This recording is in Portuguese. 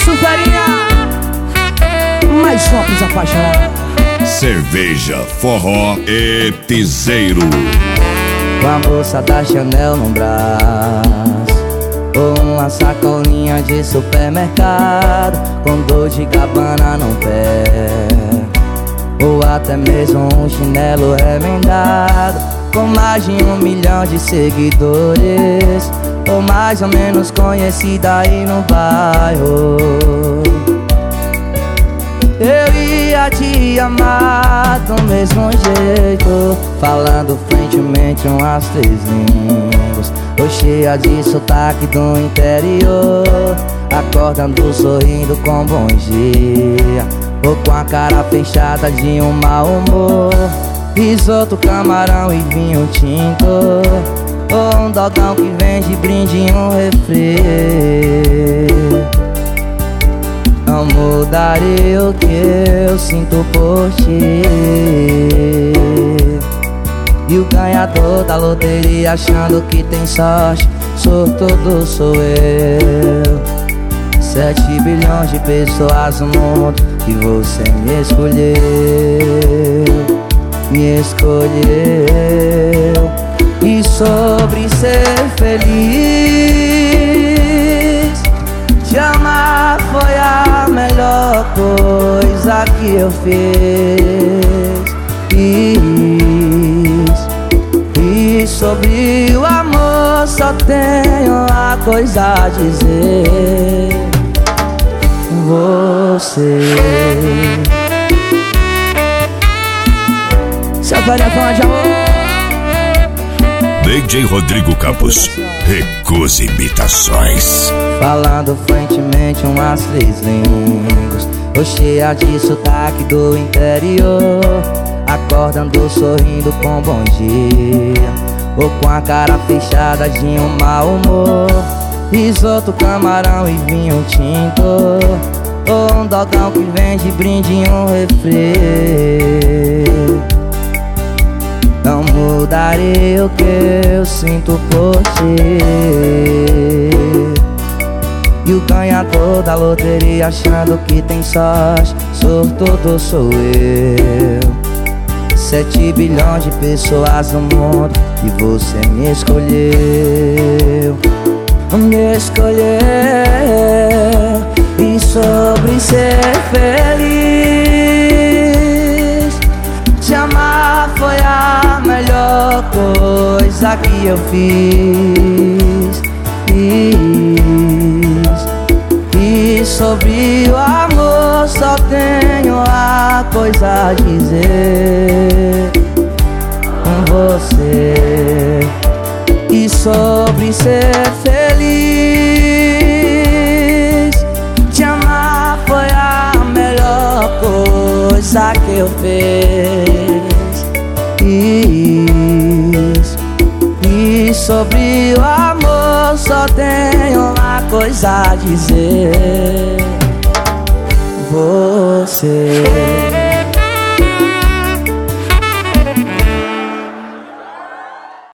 Suferinha, mais só pros apaixonados. Cerveja, forró e piseiro. Com a bolsa da Chanel no braço, ou uma sacolinha de supermercado, com Dolce & Gabbana no pé, ou até mesmo um chinelo remendado, com mais de 1 milhão de seguidores, ou mais ou menos conhecida aí no bairro. Eu ia te amar do mesmo jeito, falando fluentemente umas 3 línguas, ou cheia de sotaque do interior, acordando sorrindo com bom dia, ou com a cara fechada de um mau humor. Risoto, camarão e vinho tinto, ou um dogão que vende brinde em um refri. Não mudaria o que eu sinto por ti. E o ganhador da loteria achando que tem sorte, sortudo sou eu. 7 bilhões de pessoas no mundo e você me escolheu, me escolheu. E sobre ser feliz, te amar foi a melhor coisa que eu fiz. E sobre o amor só tenho uma coisa a dizer: você. Suferinha, fã de amor. DJ Rodrigo Campos, recusa imitações. Falando fluentemente umas 3 línguas, ou cheia de sotaque do interior, acordando sorrindo com bom dia, ou com a cara fechada de um mau humor. Risoto, camarão e vinho tinto, ou um dogão que vende brinde em um refri. Não mudaria o que eu sinto por ti. E o ganhador da loteria achando que tem sorte, sortudo sou eu. 7 bilhões de pessoas no mundo e você me escolheu, me escolheu. E sobre ser feliz, te amar foi a melhor coisa que eu fiz. E sobre o amor só tenho uma coisa a dizer: você. E sobre ser feliz, te amar foi a melhor coisa que eu fiz. E sobre o amor só tenho uma coisa a dizer: você.